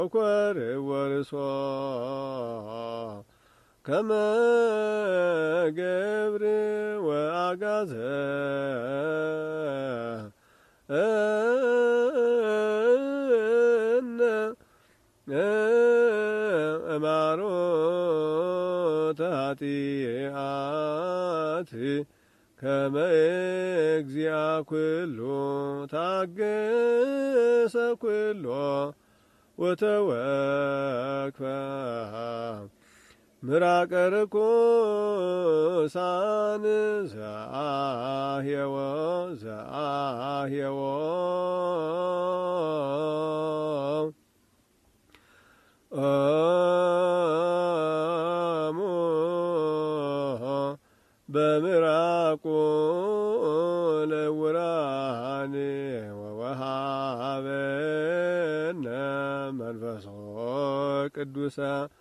ኮር ወርሶ ከመ ገብር ወአጋዘ ኃጢአት ከመ እግዚአ ኩሎ ታገሰ ኩሎ ወተወክፈ ምራቀ ርኩሳን ዘአህየዎ በምራቁ ለውራን ወወሃበነ መንፈሶ ቅዱሰ